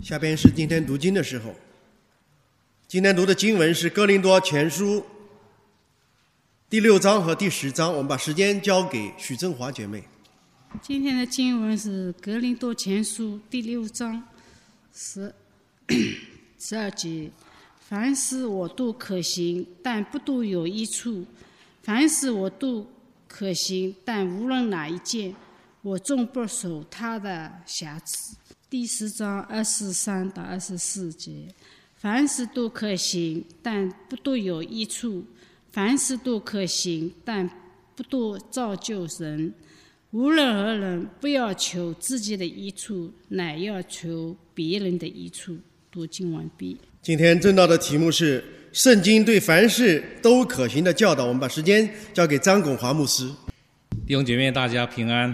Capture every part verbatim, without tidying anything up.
下边是今天读经的时候。今天读的经文是《哥林多前书》第六章和第十章，我们把时间交给许正华姐妹。 今天的经文是《哥林多前书》第六章十十二节：凡事我都可行，但不都有益处；凡事我都可行，但无论哪一件，我终不守他的瑕疵。第十章二十三到二十四节：凡事都可行，但不都有益处；凡事都可行，但不都造就人。无论何人，不要求自己的益处，乃要求别人的益处。读经完毕。 今天正道的题目是圣经对凡事都可行的教导，我们把时间交给张拱华牧师。 弟兄姐妹大家平安。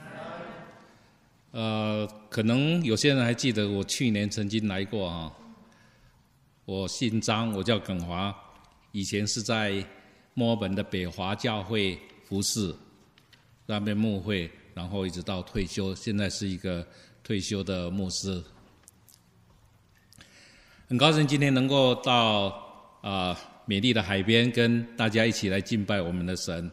呃，可能有些人还记得我去年曾经来过啊。我姓张，我叫耿华，以前是在墨尔本的北华教会服侍，那边牧会，然后一直到退休，现在是一个退休的牧师。很高兴今天能够到啊、呃、美丽的海边，跟大家一起来敬拜我们的神。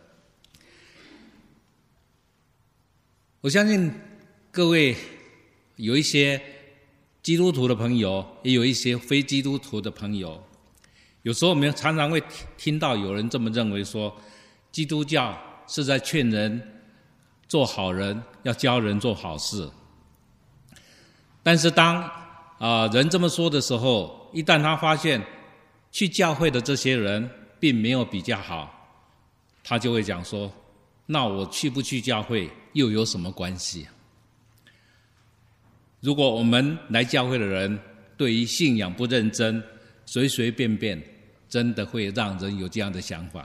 我相信各位有一些基督徒的朋友，也有一些非基督徒的朋友。有时候我们常常会听到有人这么认为说，基督教是在劝人做好人，要教人做好事。但是当啊、呃、人这么说的时候，一旦他发现去教会的这些人并没有比较好，他就会讲说，那我去不去教会又有什么关系？如果我们来教会的人对于信仰不认真，随随便便，真的会让人有这样的想法。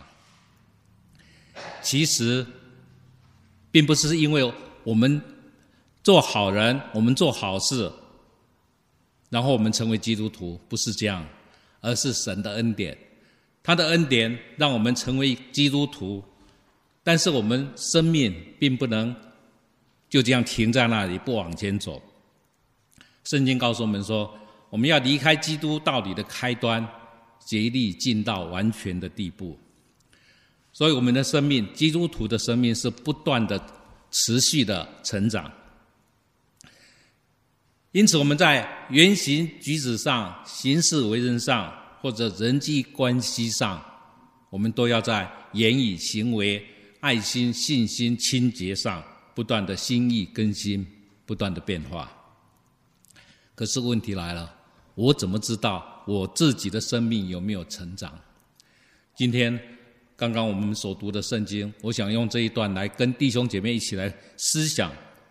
其实并不是因为我们做好人，我们做好事，然后我们成为基督徒，不是这样，而是神的恩典。他的恩典让我们成为基督徒，但是我们生命并不能就这样停在那里不往前走。圣经告诉我们说，我们要离开基督道理的开端，竭力进到完全的地步。所以我们的生命，基督徒的生命是不断的持续的成长。因此我们在言行举止上、行事为人上，或者人际关系上，我们都要在言语、行为、爱心、信心、清洁上不断的心意更新，不断的变化。可是问题来了，我怎么知道我自己的生命有没有成长？今天刚刚我们所读的圣经，我想用这一段来跟弟兄姐妹一起来思想，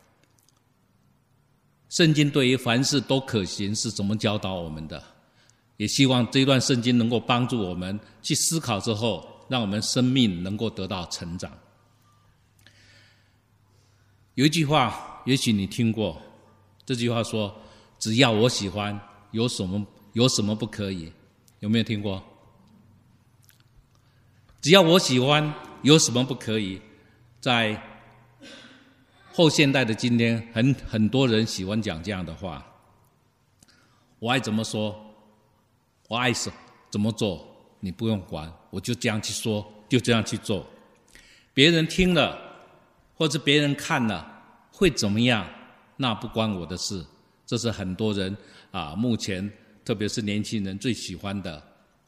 圣经对于凡事都可行是怎么教导我们的，也希望这一段圣经能够帮助我们去思考之后，让我们生命能够得到成长。有一句话也许你听过，这句话说，只要我喜欢，有什么有什么不可以？有没有听过？只要我喜欢，有什么不可以？在后现代的今天，很很多人喜欢讲这样的话。我爱怎么说，我爱怎么做，你不用管，我就这样去说，就这样去做。别人听了，或者别人看了，会怎么样？那不关我的事。这是很多人啊，目前特别是年轻人最喜欢的。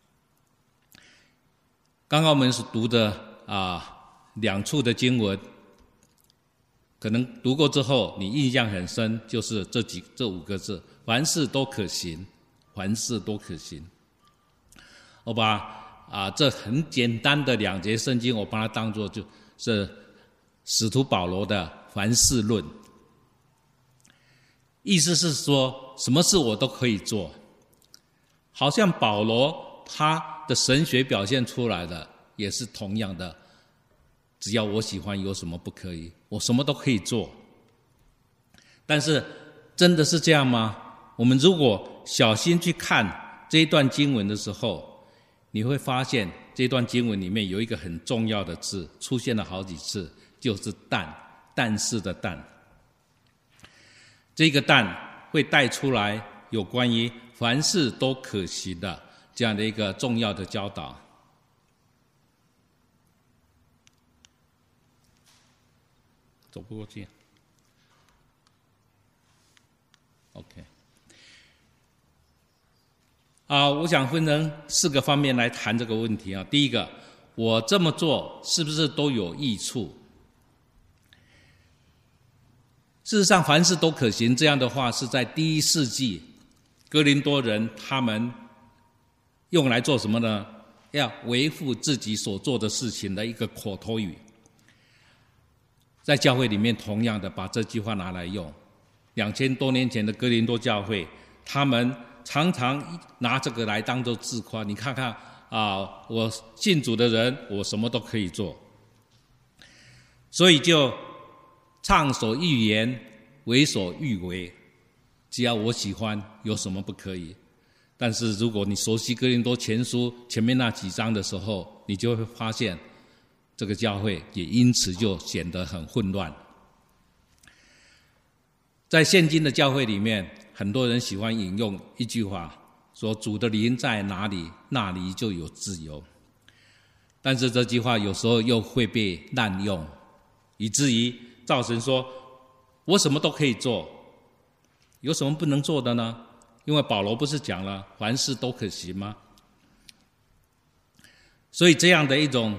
刚刚我们所读的啊两处的经文，可能读过之后你印象很深，就是这几这五个字：凡事都可行，凡事都可行。我把啊这很简单的两节圣经，我把它当作就是使徒保罗的凡事论。意思是说，什么事我都可以做，好像保罗他的神学表现出来的也是同样的，只要我喜欢，有什么不可以？我什么都可以做。但是真的是这样吗？我们如果小心去看这一段经文的时候，你会发现这段经文里面有一个很重要的字出现了好几次，就是但，但是的但。这个但会带出来有关于凡事都可行的这样的一个重要的教导。走不过去 OK 啊，我想分成四个方面来谈这个问题啊。第一个，我这么做是不是都有益处？事实上，凡事都可行，这样的话是在第一世纪哥林多人他们用来做什么呢？要维护自己所做的事情的一个口头语。在教会里面同样的把这句话拿来用。两千多年前的哥林多教会，他们常常拿这个来当作自夸。你看看啊，我信主的人，我什么都可以做。所以就畅所欲言，为所欲为，只要我喜欢，有什么不可以？但是如果你熟悉哥林多前书前面那几章的时候，你就会发现这个教会也因此就显得很混乱。在现今的教会里面，很多人喜欢引用一句话，说主的灵在哪里，那里就有自由。但是这句话有时候又会被滥用，以至于造成说我什么都可以做，有什么不能做的呢？因为保罗不是讲了凡事都可行吗？所以这样的一种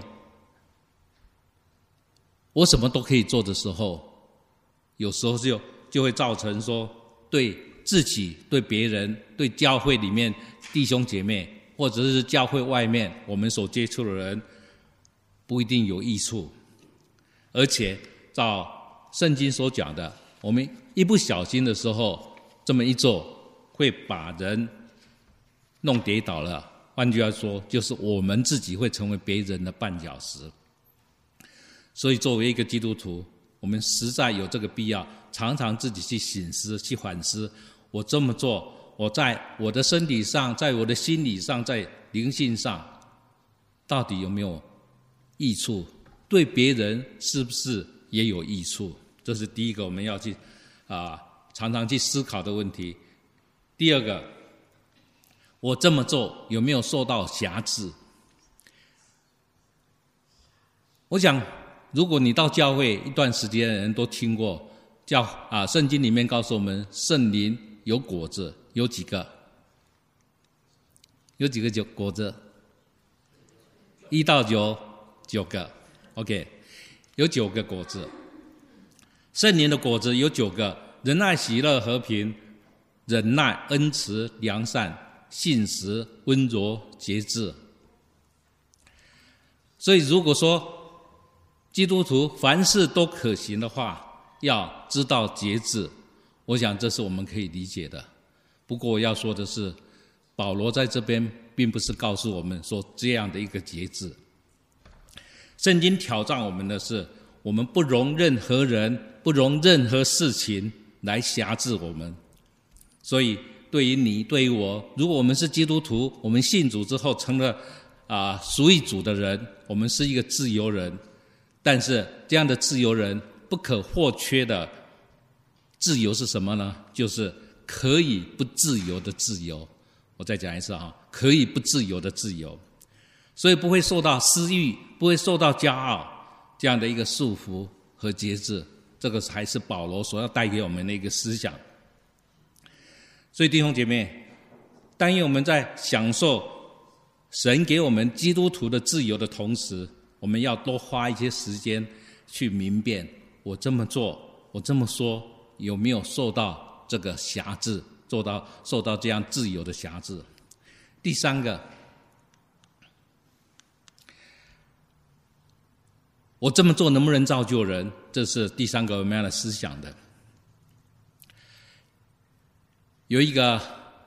我什么都可以做的时候，有时候就就会造成说对自己、对别人、对教会里面弟兄姐妹，或者是教会外面我们所接触的人，不一定有益处。而且照圣经所讲的，我们一不小心的时候这么一做，会把人弄跌倒了。换句话说，就是我们自己会成为别人的绊脚石。所以作为一个基督徒，我们实在有这个必要，常常自己去省思、去反思，我这么做，我在我的身体上，在我的心理上，在灵性上，到底有没有益处？对别人是不是也有益处？这是第一个我们要去啊常常去思考的问题。第二个，我这么做有没有受到辖制？我想如果你到教会一段时间的人都听过教啊，圣经里面告诉我们圣灵有果子，有几个？有几个果子？一到九，九个。OK， 有九个果子。圣灵的果子有九个：仁爱、喜乐、和平、忍耐、恩慈、良善、信实、温柔、节制。所以如果说基督徒凡事都可行的话，要知道节制，我想这是我们可以理解的。不过我要说的是，保罗在这边并不是告诉我们说这样的一个节制。圣经挑战我们的是，我们不容任何人，不容任何事情来辖制我们。所以对于你，对于我，如果我们是基督徒，我们信主之后成了啊属于主的人，我们是一个自由人。但是这样的自由人不可或缺的自由是什么呢？就是可以不自由的自由。我再讲一次啊，可以不自由的自由。所以不会受到私欲，不会受到骄傲这样的一个束缚和节制，这个还是保罗所要带给我们的一个思想。所以弟兄姐妹，但愿我们在享受神给我们基督徒的自由的同时，我们要多花一些时间去明辨，我这么做，我这么说，有没有受到这个辖制，做到受到这样自由的辖制。第三个，我这么做能不能造就人？这是第三个我们要来思想的。有一个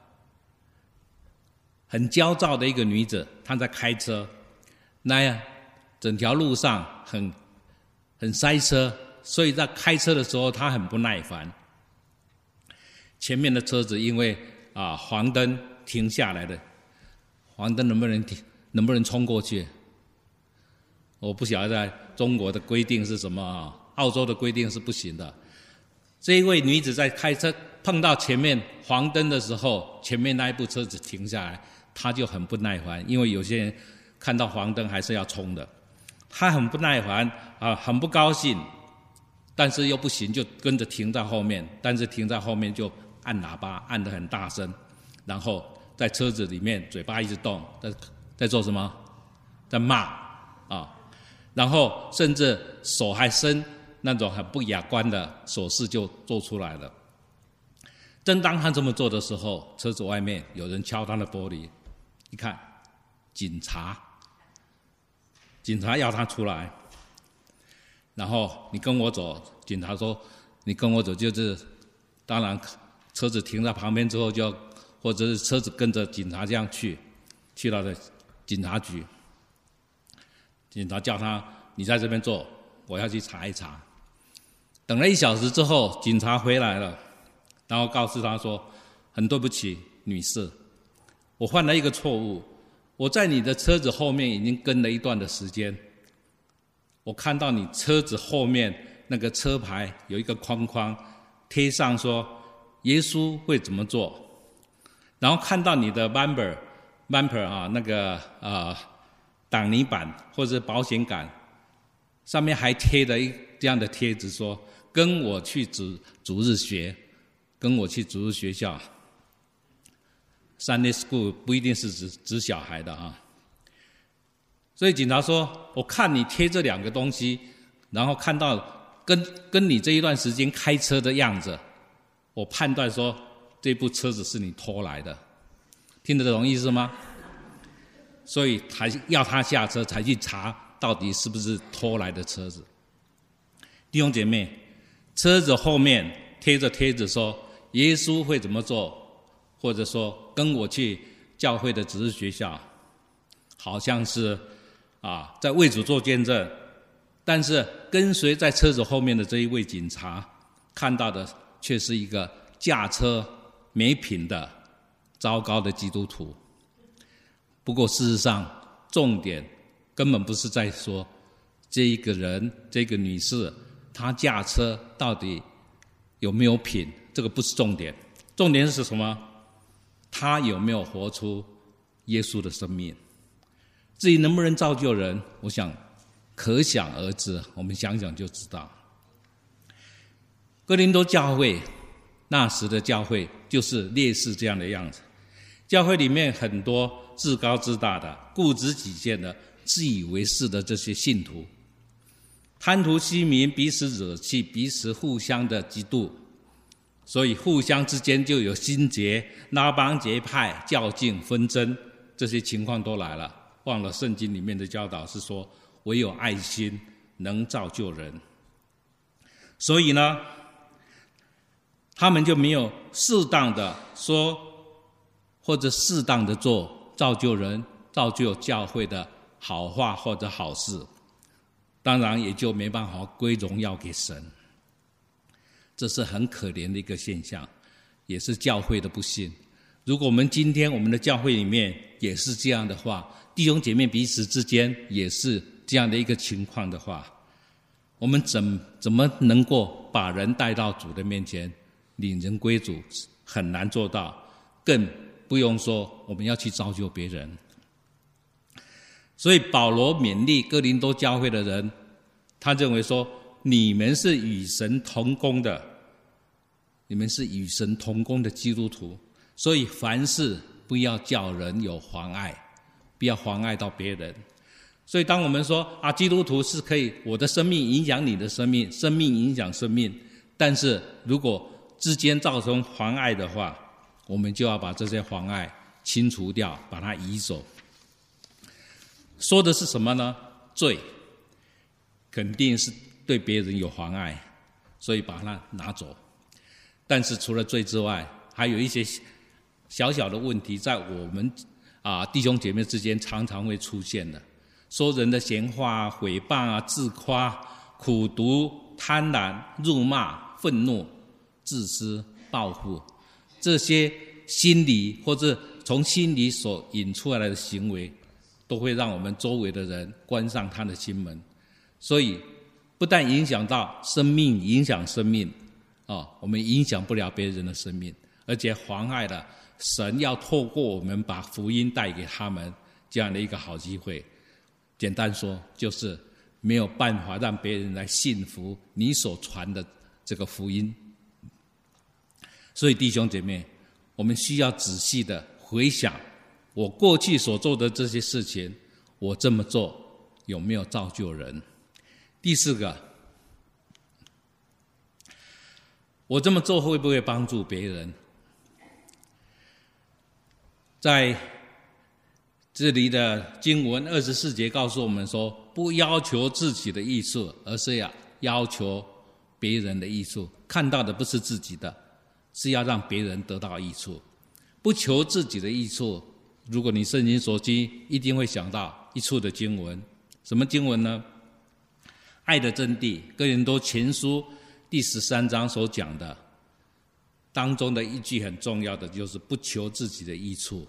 很焦躁的一个女子，她在开车，那样整条路上很很塞车，所以在开车的时候她很不耐烦。前面的车子因为啊黄灯停下来的，黄灯能不能停？能不能冲过去？我不晓得在中国的规定是什么啊？澳洲的规定是不行的。这一位女子在开车碰到前面黄灯的时候，前面那一部车子停下来，他就很不耐烦，因为有些人看到黄灯还是要冲的，他很不耐烦啊，很不高兴，但是又不行，就跟着停在后面，但是停在后面就按喇叭，按得很大声，然后在车子里面嘴巴一直动，在在做什么？在骂啊，然后甚至手还伸那种很不雅观的手势就做出来了。正当他这么做的时候，车子外面有人敲他的玻璃，一看，警察，警察要他出来，然后你跟我走，警察说你跟我走就是，当然车子停在旁边之后就，或者是车子跟着警察这样去，去到了警察局，警察叫他你在这边坐，我要去查一查。等了一小时之后，警察回来了。然后告诉他说，很对不起女士，我犯了一个错误，我在你的车子后面已经跟了一段的时间，我看到你车子后面那个车牌有一个框框贴上说耶稣会怎么做，然后看到你的 bumper bumper 啊那个呃挡泥板或者保险杆上面还贴了一这样的贴纸说跟我去主主日学，跟我去主日学校 Sunday School 不一定是指指小孩的啊。所以警察说我看你贴这两个东西，然后看到跟跟你这一段时间开车的样子，我判断说这部车子是你偷来的，听得懂意思吗？所以才要他下车才去查到底是不是偷来的车子。弟兄姐妹，车子后面贴着贴纸说耶稣会怎么做，或者说跟我去教会的主日学校，好像是啊在为主做见证，但是跟随在车子后面的这一位警察看到的却是一个驾车没品的糟糕的基督徒。不过事实上重点根本不是在说这一个人这个女士她驾车到底有没有品，这个不是重点，重点是什么？她有没有活出耶稣的生命？至于能不能造就人，我想可想而知，我们想想就知道。哥林多教会那时的教会就是类似这样的样子，教会里面很多自高自大的、固执己见的、自以为是的这些信徒，贪图虚名，彼此惹气，彼此互相的嫉妒，所以互相之间就有心结、拉帮结派、较劲、纷争，这些情况都来了。忘了圣经里面的教导是说，唯有爱心能造就人。所以呢，他们就没有适当的说，或者适当的做造就人、造就教会的好话或者好事，当然也就没办法归荣耀给神。这是很可怜的一个现象，也是教会的不幸。如果我们今天我们的教会里面也是这样的话，弟兄姐妹彼此之间也是这样的一个情况的话，我们怎怎么能够把人带到主的面前，领人归主，很难做到，更不用说我们要去造就别人。所以保罗勉励哥林多教会的人，他认为说，你们是与神同工的，你们是与神同工的基督徒，所以凡事不要叫人有妨碍，不要妨碍到别人。所以当我们说啊，基督徒是可以我的生命影响你的生命，生命影响生命，但是如果之间造成妨碍的话，我们就要把这些妨碍清除掉，把它移走。说的是什么呢？罪肯定是对别人有妨碍，所以把它拿走。但是除了罪之外，还有一些小小的问题在我们啊弟兄姐妹之间常常会出现的，说人的闲话、毁谤啊、自夸、苦毒、贪婪、辱骂、愤怒、自私、报复，这些心理或者从心里所引出来的行为，都会让我们周围的人关上他的心门。所以不但影响到生命，影响生命， 哦，我们影响不了别人的生命，而且妨碍了神要透过我们把福音带给他们这样的一个好机会。简单说，就是没有办法让别人来信服你所传的这个福音。所以弟兄姐妹，我们需要仔细的回想我过去所做的这些事情，我这么做有没有造就人？第四个，我这么做会不会帮助别人？在这里的经文二十四节告诉我们说，不要求自己的益处，而是要要求别人的益处。看到的不是自己的，是要让别人得到益处。不求自己的益处，如果你圣经所记，一定会想到一处的经文。什么经文呢？爱的真谛，哥林多前书第十三章所讲的当中的一句很重要的，就是不求自己的益处。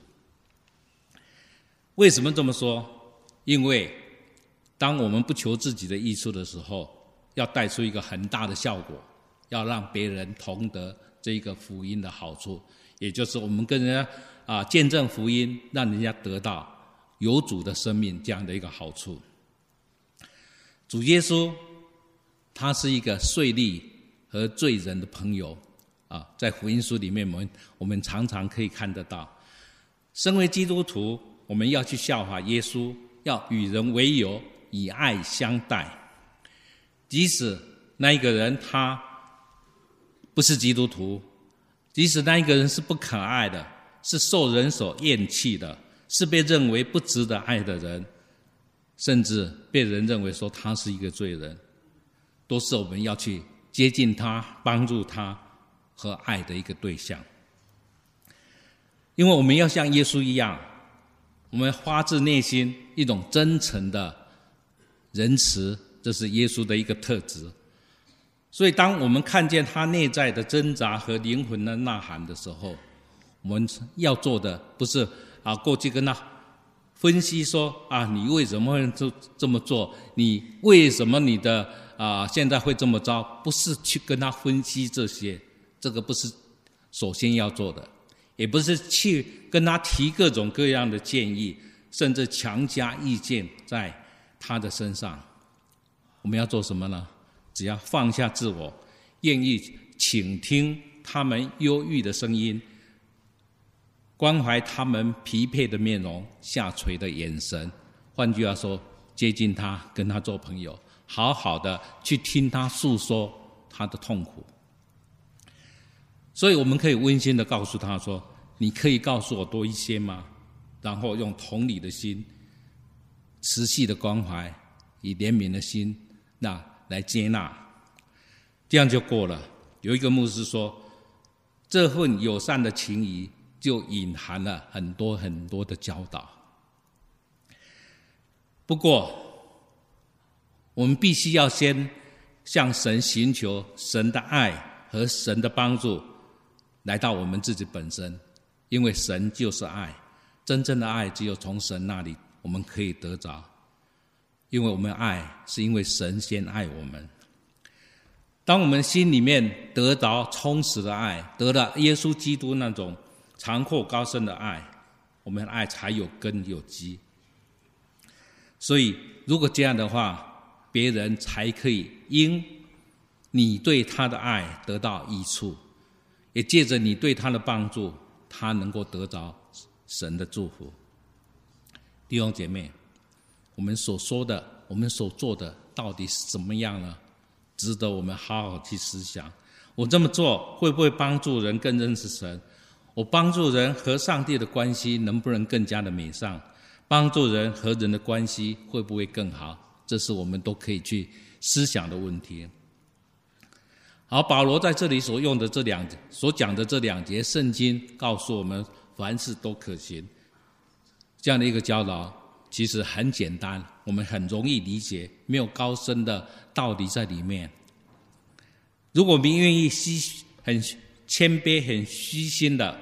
为什么这么说？因为当我们不求自己的益处的时候，要带出一个很大的效果，要让别人同得这个福音的好处，也就是我们跟人家啊见证福音，让人家得到有主的生命这样的一个好处。主耶稣他是一个税吏和罪人的朋友啊，在福音书里面我们我们常常可以看得到。身为基督徒，我们要去效法耶稣，要与人为友，以爱相待。即使那一个人他不是基督徒，即使那一个人是不可爱的，是受人所厌弃的，是被认为不值得爱的人，甚至被人认为说他是一个罪人，都是我们要去接近他、帮助他和爱的一个对象。因为我们要像耶稣一样，我们发自内心一种真诚的仁慈，这是耶稣的一个特质。所以当我们看见他内在的挣扎和灵魂的呐喊的时候，我们要做的不是啊过去跟他分析说啊你为什么会这么做，你为什么你的啊现在会这么糟，不是去跟他分析这些，这个不是首先要做的，也不是去跟他提各种各样的建议，甚至强加意见在他的身上。我们要做什么呢？只要放下自我，愿意倾听他们忧郁的声音，关怀他们疲惫的面容，下垂的眼神。换句话说，接近他，跟他做朋友，好好的去听他诉说他的痛苦。所以我们可以温馨的告诉他说，你可以告诉我多一些吗？然后用同理的心，持续的关怀，以怜悯的心那来接纳，这样就过了。有一个牧师说，这份友善的情谊就隐含了很多很多的教导。不过我们必须要先向神寻求神的爱和神的帮助来到我们自己本身，因为神就是爱，真正的爱只有从神那里我们可以得着，因为我们爱是因为神先爱我们。当我们心里面得着充实的爱，得了耶稣基督那种长阔高深的爱，我们的爱才有根有基。所以如果这样的话，别人才可以因你对他的爱得到益处，也借着你对他的帮助，他能够得着神的祝福。弟兄姐妹，我们所说的，我们所做的到底是怎么样呢？值得我们好好去思想。我这么做会不会帮助人更认识神？我帮助人和上帝的关系能不能更加的美善？帮助人和人的关系会不会更好？这是我们都可以去思想的问题。好，保罗在这里所用的这两所讲的这两节圣经告诉我们，凡事都可行。这样的一个教导其实很简单，我们很容易理解，没有高深的道理在里面。如果我们愿意虚很谦卑很虚心的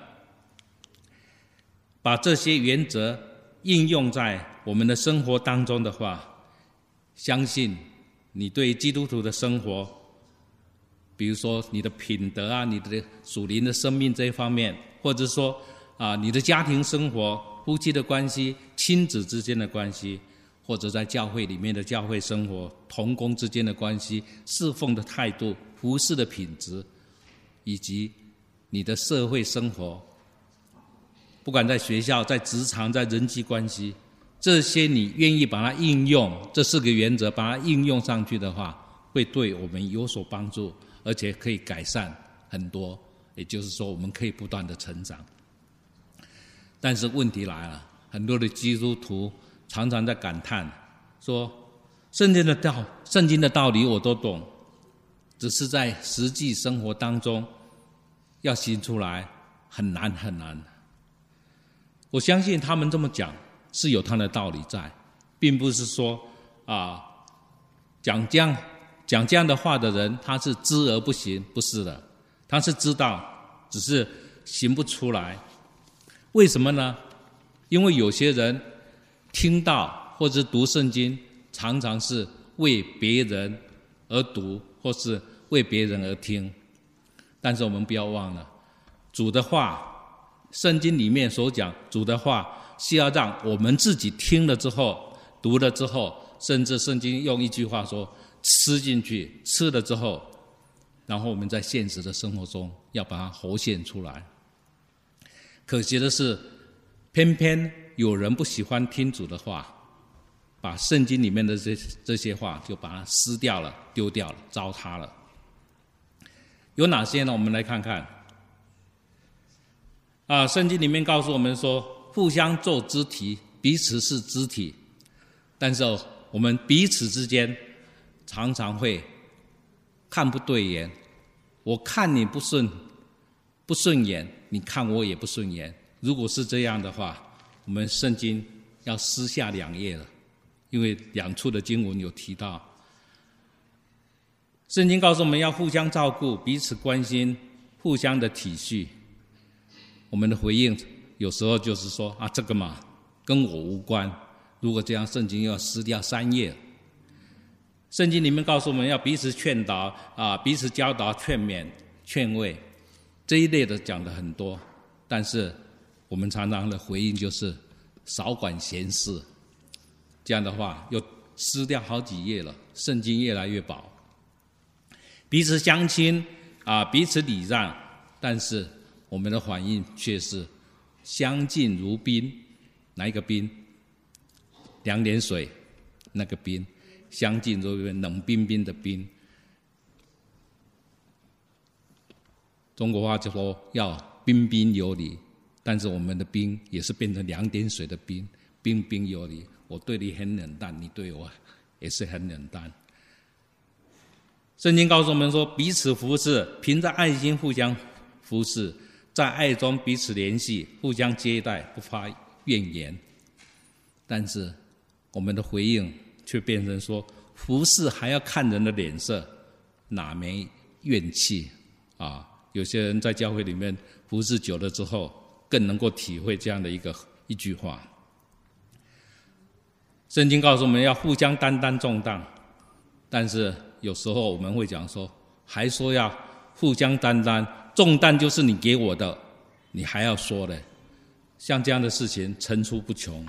把这些原则应用在我们的生活当中的话，相信你对基督徒的生活比如说你的品德啊，你的属灵的生命这一方面，或者说啊你的家庭生活、夫妻的关系、亲子之间的关系，或者在教会里面的教会生活、同工之间的关系、侍奉的态度、服事的品质，以及你的社会生活，不管在学校、在职场、在人际关系，这些你愿意把它应用，这四个原则把它应用上去的话，会对我们有所帮助，而且可以改善很多，也就是说我们可以不断的成长。但是问题来了，很多的基督徒常常在感叹说，圣经的道圣经的道理我都懂，只是在实际生活当中要行出来很难很难。我相信他们这么讲是有他的道理在，并不是说啊讲这样讲这样的话的人他是知而不行，不是的，他是知道，只是行不出来。为什么呢？因为有些人听到或者读圣经常常是为别人而读，或是为别人而听。但是我们不要忘了，主的话，圣经里面所讲主的话是要让我们自己听了之后，读了之后，甚至圣经用一句话说吃进去，吃了之后，然后我们在现实的生活中要把它活现出来。可惜的是，偏偏有人不喜欢听主的话，把圣经里面的这这些话就把它撕掉了、丢掉了、糟蹋了。有哪些呢？我们来看看。啊，圣经里面告诉我们说，互相做肢体，彼此是肢体，但是我们彼此之间常常会看不对眼，我看你不顺不顺眼，你看我也不顺眼。如果是这样的话，我们圣经要撕下两页了，因为两处的经文有提到。圣经告诉我们要互相照顾，彼此关心，互相的体恤。我们的回应有时候就是说啊，这个嘛跟我无关。如果这样，圣经又要撕掉三页。圣经里面告诉我们要彼此劝导啊，彼此教导、劝勉、劝慰，这一类的讲的很多，但是我们常常的回应就是少管闲事。这样的话又撕掉好几页了，圣经越来越薄。彼此相亲啊，彼此礼让，但是我们的反应却是相敬如宾。哪一个宾？两点水那个宾，相敬如宾，冷冰冰的冰。中国话就说要彬彬有礼，但是我们的彬也是变成两点水的彬，彬彬有礼。我对你很冷淡，你对我也是很冷淡。圣经告诉我们说，彼此服侍，凭着爱心互相服侍，在爱中彼此联系，互相接待，不发怨言。但是我们的回应却变成说，服侍还要看人的脸色，哪没怨气啊？有些人在教会里面服侍久了之后，更能够体会这样的一个一句话。圣经告诉我们要互相担当重担，但是有时候我们会讲说，还说要互相担当重担，就是你给我的，你还要说的，像这样的事情层出不穷。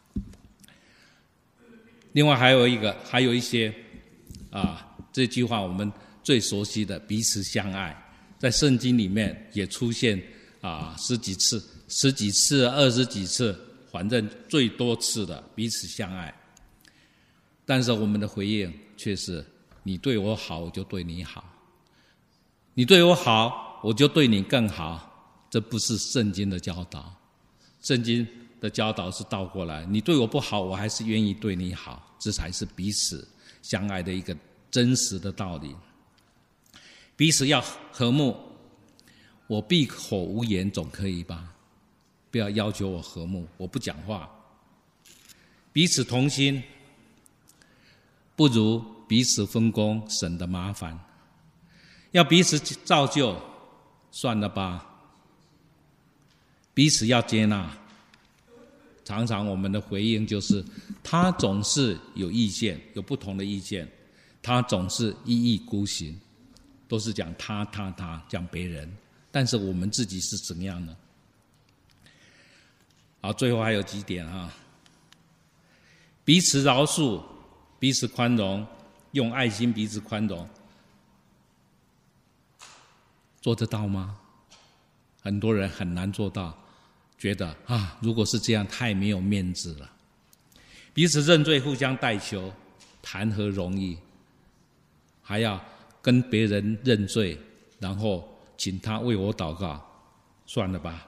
另外还有一个，还有一些啊，这句话我们最熟悉的彼此相爱，在圣经里面也出现啊十几次、十几次、二十几次，反正最多次的彼此相爱。但是我们的回应却是，你对我好，我就对你好；你对我好，我就对你更好。这不是圣经的教导，圣经的教导是倒过来，你对我不好，我还是愿意对你好，这才是彼此相爱的一个真实的道理。彼此要和睦，我闭口无言总可以吧？不要要求我和睦，我不讲话。彼此同心，不如彼此分工，省得麻烦。要彼此造就，算了吧。彼此要接纳，常常我们的回应就是，他总是有意见，有不同的意见，他总是一意孤行。 都是讲他他他，讲别人，但是我们自己是怎样呢？好，最后还有几点啊，彼此饶恕，彼此宽容，用爱心彼此宽容，做得到吗？很多人很难做到，觉得啊，如果是这样，太没有面子了。彼此认罪，互相代求，谈何容易？还要跟别人认罪，然后请他为我祷告，算了吧。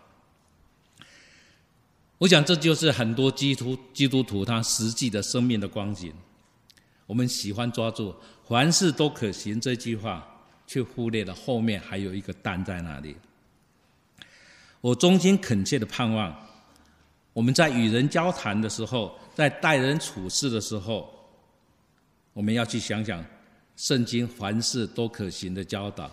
我想这就是很多基督基督徒他实际的生命的光景。我们喜欢抓住凡事都可行这句话，却忽略了后面还有一个但在那里。我衷心恳切的盼望，我们在与人交谈的时候，在待人处事的时候，我们要去想想圣经凡事都可行的教导。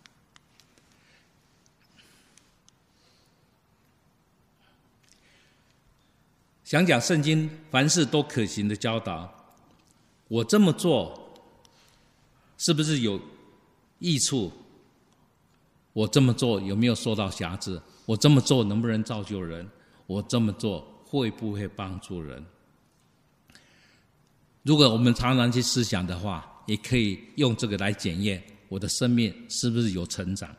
想讲圣经凡事都可行的教导，我这么做是不是有益处？我这么做有没有受到瑕疵？我这么做能不能造就人？我这么做会不会帮助人？如果我们常常去思想的话，也可以用这个来检验我的生命是不是有成长。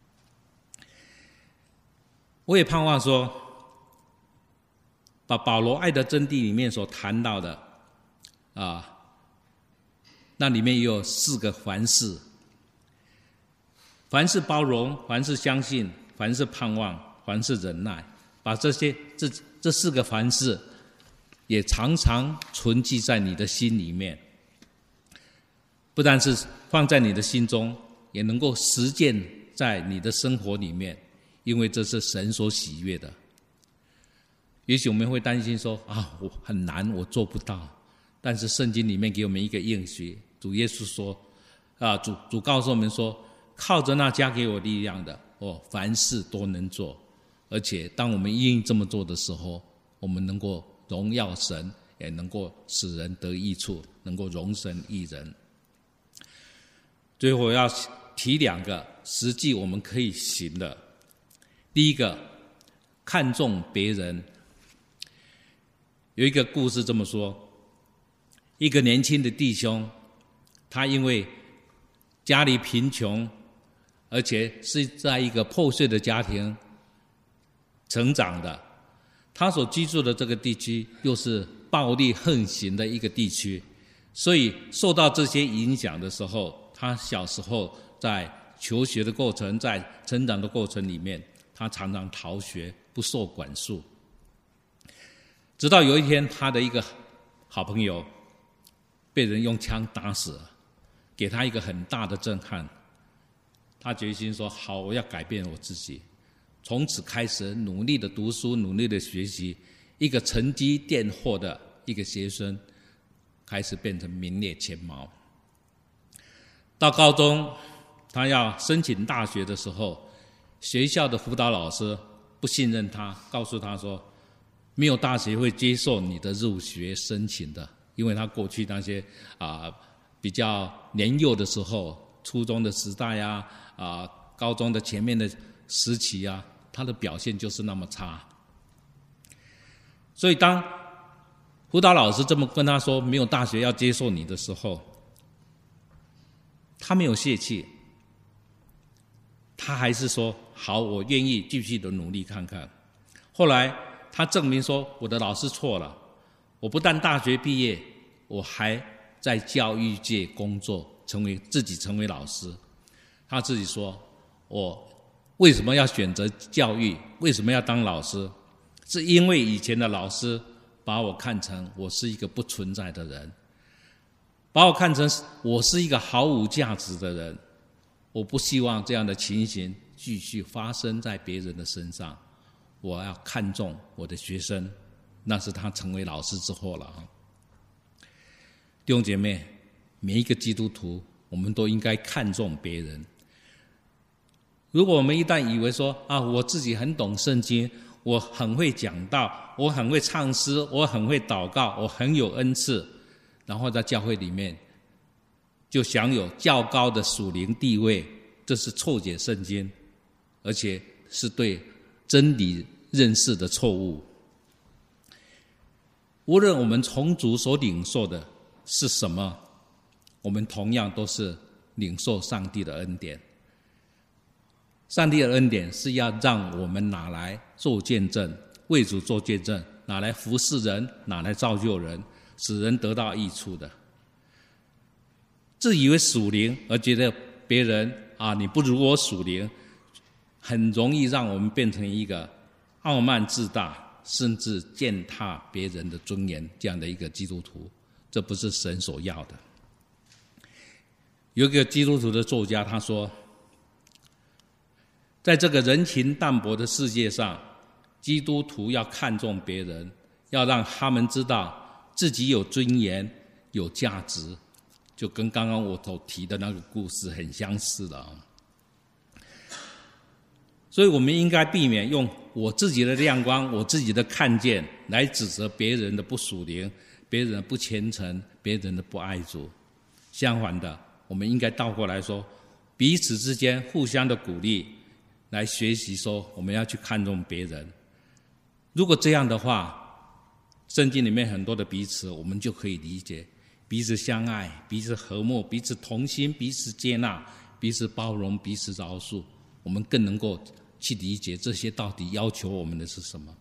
我也盼望说，把保罗爱的真谛里面所谈到的啊，那里面也有四个凡事：凡事包容，凡事相信，凡事盼望，凡事忍耐。把这些这这四个凡事也常常存记在你的心里面，不但是放在你的心中，也能够实践在你的生活里面，因为这是神所喜悦的。也许我们会担心说啊，我很难，我做不到。但是圣经里面给我们一个应许，主耶稣说啊，主主告诉我们说，靠着那加给我力量的，哦，凡事都能做。而且当我们愿意这么做的时候，我们能够荣耀神，也能够使人得益处，能够容神益人。最后我要提两个实际我们可以行的。第一个，看重别人。有一个故事这么说，一个年轻的弟兄，他因为家里贫穷，而且是在一个破碎的家庭成长的，他所居住的这个地区又是暴力横行的一个地区，所以受到这些影响的时候，他小时候在求学的过程，在成长的过程里面，他常常逃学，不受管束。直到有一天，他的一个好朋友被人用枪打死了，给他一个很大的震撼。他决心说，好，我要改变我自己，从此开始努力的读书，努力的学习，一个成绩垫后的一个学生，开始变成名列前茅。到高中，他要申请大学的时候，学校的辅导老师不信任他，告诉他说，没有大学会接受你的入学申请的，因为他过去那些啊、呃、比较年幼的时候，初中的时代啊，啊、呃、高中的前面的时期啊，他的表现就是那么差。所以当辅导老师这么跟他说没有大学要接受你的时候，他没有泄气，他还是说好，我愿意继续的努力看看。后来他证明说，我的老师错了，我不但大学毕业，我还在教育界工作，成为自己成为老师。他自己说，我为什么要选择教育？为什么要当老师？是因为以前的老师把我看成我是一个不存在的人，把我看成我是一个毫无价值的人。我不希望这样的情形继续发生在别人的身上。我要看重我的学生，那是他成为老师之后了。弟兄姐妹，每一个基督徒，我们都应该看重别人。如果我们一旦以为说啊，我自己很懂圣经，我很会讲道，我很会唱诗，我很会祷告，我很有恩赐，然后在教会里面就享有较高的属灵地位，这是错解圣经，而且是对真理认识的错误。无论我们从主所领受的是什么，我们同样都是领受上帝的恩典。上帝的恩典是要让我们拿来做见证，为主做见证，拿来服侍人，拿来造就人，使人得到益处的。自以为属灵而觉得别人啊你不如我属灵，很容易让我们变成一个傲慢自大，甚至践踏别人的尊严这样的一个基督徒，这不是神所要的。有一个基督徒的作家他说，在这个人情淡薄的世界上，基督徒要看重别人，要让他们知道自己有尊严有价值，就跟刚刚我所提的那个故事很相似了。所以我们应该避免用我自己的亮光，我自己的看见来指责别人的不属灵，别人的不虔诚，别人的不爱主。相反的，我们应该倒过来说，彼此之间互相的鼓励，来学习说我们要去看重别人。如果这样的话，圣经里面很多的彼此我们就可以理解，彼此相爱，彼此和睦，彼此同心，彼此接纳，彼此包容，彼此饶恕，我们更能够去理解这些到底要求我们的是什么。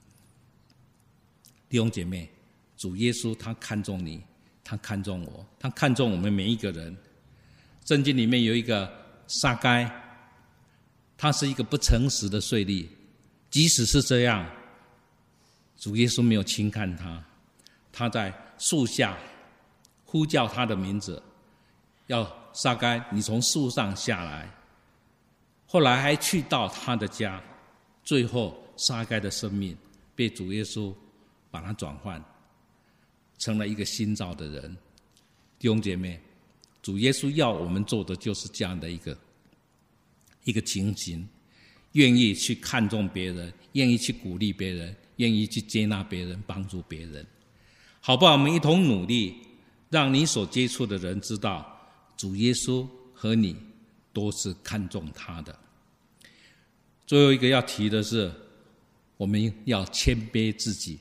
弟兄姐妹，主耶稣他看重你，他看重我，他看重我们每一个人。圣经里面有一个撒该，他是一个不诚实的税吏，即使是这样，主耶稣没有轻看他，他在树下呼叫他的名字，要撒该你从树上下来。后来还去到他的家，最后撒该的生命被主耶稣把他转换，成了一个新造的人。弟兄姐妹，主耶稣要我们做的就是这样的一个一个情形，愿意去看重别人，愿意去鼓励别人，愿意去接纳别人，帮助别人。好不好？我们一同努力，让你所接触的人知道，主耶稣和你都是看重他的。最后一个要提的是，我们要谦卑自己。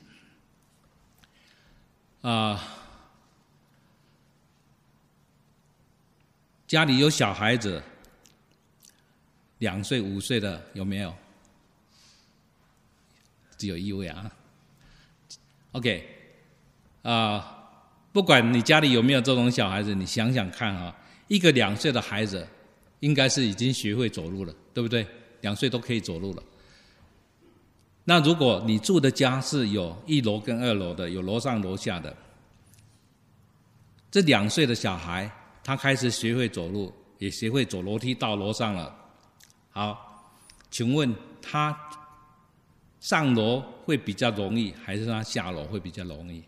啊，家里有小孩子，两岁、五岁的有没有？只有一位啊。OK， 啊，不管你家里有没有这种小孩子，你想想看啊，一个两岁的孩子，应该是已经学会走路了，对不对？两岁都可以走路了。那如果你住的家是有一楼跟二楼的，有楼上楼下的，这两岁的小孩他开始学会走路，也学会走楼梯到楼上了。好，请问他上楼会比较容易，还是他下楼会比较容易？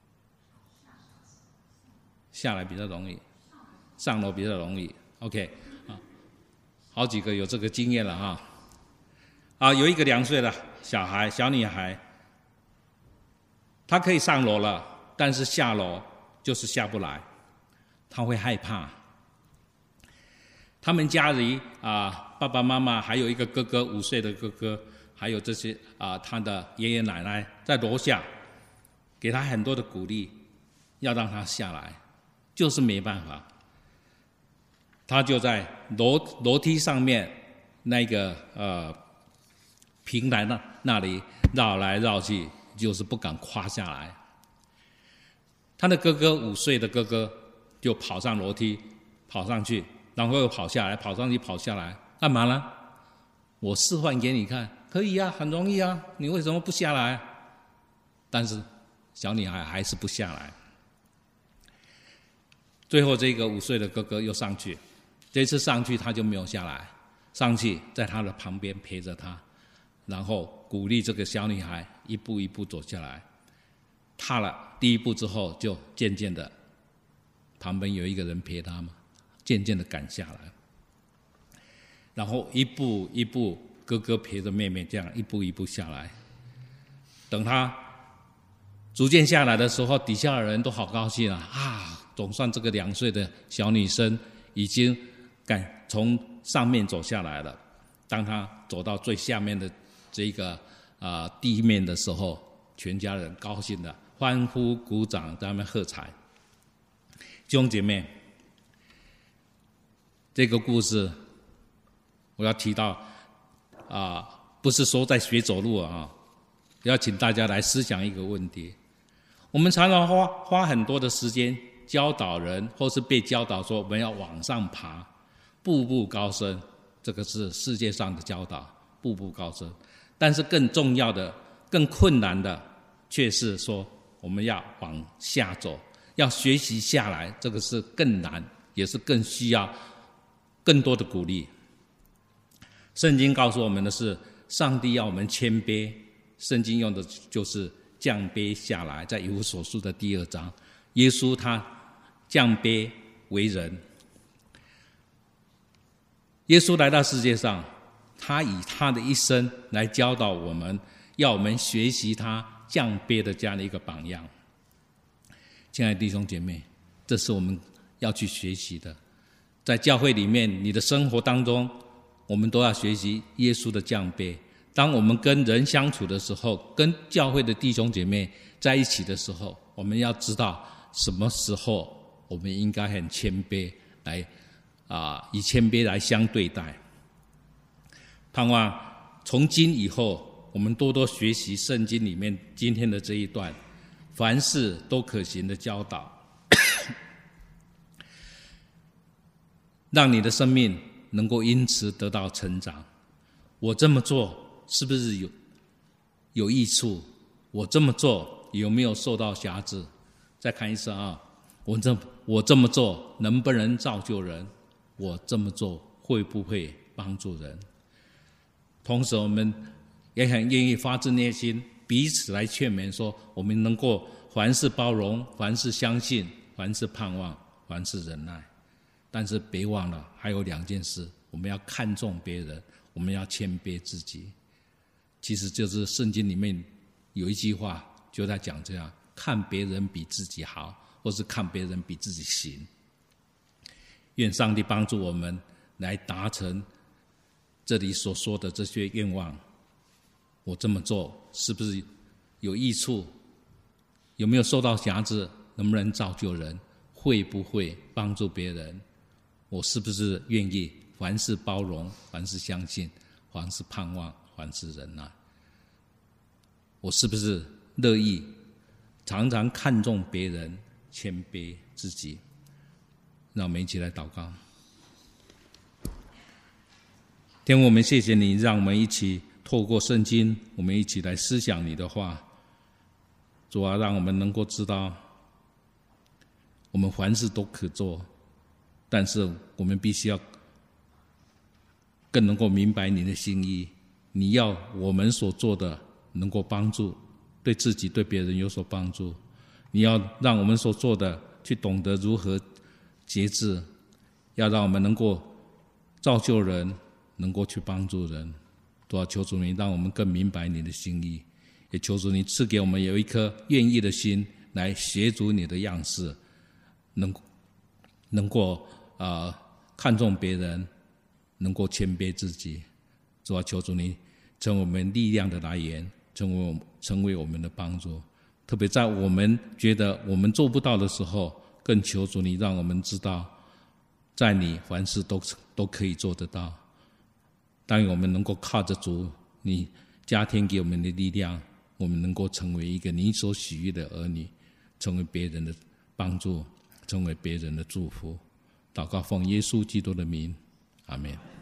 下来比较容易，上楼比较容易。OK， 啊，好几个有这个经验了哈。啊，有一个两岁的小孩，小女孩，她可以上楼了，但是下楼就是下不来，她会害怕。他们家里啊，爸爸妈妈还有一个哥哥，五岁的哥哥，还有这些啊，他的爷爷奶奶在楼下，给他很多的鼓励，要让他下来，就是没办法。他就在楼楼梯上面那个呃平台那那里绕来绕去，就是不敢跨下来。他的哥哥五岁的哥哥就跑上楼梯，跑上去，然后又跑下来，跑上去跑下来，干嘛呢？我示范给你看，可以啊，很容易啊，你为什么不下来？但是小女孩还是不下来。最后这个五岁的哥哥又上去，这次上去他就没有下来，上去在他的旁边陪着他，然后鼓励这个小女孩一步一步走下来。踏了第一步之后，就渐渐的，旁边有一个人陪他嘛，渐渐的赶下来。然后一步一步，哥哥陪着妹妹这样一步一步下来。等他逐渐下来的时候，底下的人都好高兴啊！啊， 总算这个两岁的小女生已经敢从上面走下来了。当她走到最下面的这个啊、呃、地面的时候，全家人高兴的欢呼鼓掌，在那边喝彩。弟兄姐妹，这个故事我要提到啊、呃，不是说在学走路啊，要请大家来思想一个问题。我们常常花花很多的时间教导人，或是被教导说我们要往上爬，步步高升，这个是世界上的教导，步步高升。但是更重要的、更困难的，却是说我们要往下走，要学习下来，这个是更难，也是更需要更多的鼓励。圣经告诉我们的是，上帝要我们谦卑，圣经用的就是降卑下来，在以弗所书的第二章，耶稣他降卑为人。耶稣来到世界上，他以他的一生来教导我们，要我们学习他降卑的这样的一个榜样。亲爱的弟兄姐妹，这是我们要去学习的。在教会里面，你的生活当中，我们都要学习耶稣的降卑。当我们跟人相处的时候，跟教会的弟兄姐妹在一起的时候，我们要知道什么时候我们应该很谦卑来啊、呃，以谦卑来相对待。盼望从今以后，我们多多学习圣经里面今天的这一段，凡事都可行的教导，让你的生命能够因此得到成长。我这么做是不是有有益处？我这么做有没有受到辖制？再看一次啊，我这我这么做能不能造就人？我这么做会不会帮助人？同时，我们也很愿意发自内心彼此来劝勉，说我们能够凡事包容，凡事相信，凡事盼望，凡事忍耐。但是别忘了，还有两件事，我们要看重别人，我们要谦卑自己。其实就是圣经里面有一句话就在讲这样，看别人比自己好，或是看别人比自己行。愿上帝帮助我们来达成这里所说的这些愿望。我这么做是不是有益处？有没有受到辖制？能不能造就人？会不会帮助别人？我是不是愿意凡事包容，凡事相信，凡事盼望，凡事忍耐？我是不是乐意常常看重别人，谦卑自己？让我们一起来祷告。天父，我们谢谢你，让我们一起透过圣经，我们一起来思想你的话。主啊，让我们能够知道，我们凡事都可做，但是我们必须要更能够明白你的心意。你要我们所做的能够帮助对自己对别人有所帮助，你要让我们所做的去懂得如何节制，要让我们能够造就人，能够去帮助人。都要求主你让我们更明白你的心意，也求主你赐给我们有一颗愿意的心来学主你的样式，能能够呃看重别人，能够谦卑自己。主要求主你成为我们力量的来源，成为我成为我们的帮助。特别在我们觉得我们做不到的时候，更求主你让我们知道，在你凡事都都可以做得到。当我们能够靠着主你加添给我们的力量，我们能够成为一个你所喜悦的儿女，成为别人的帮助，成为别人的祝福。祷告奉耶稣基督的名，阿们。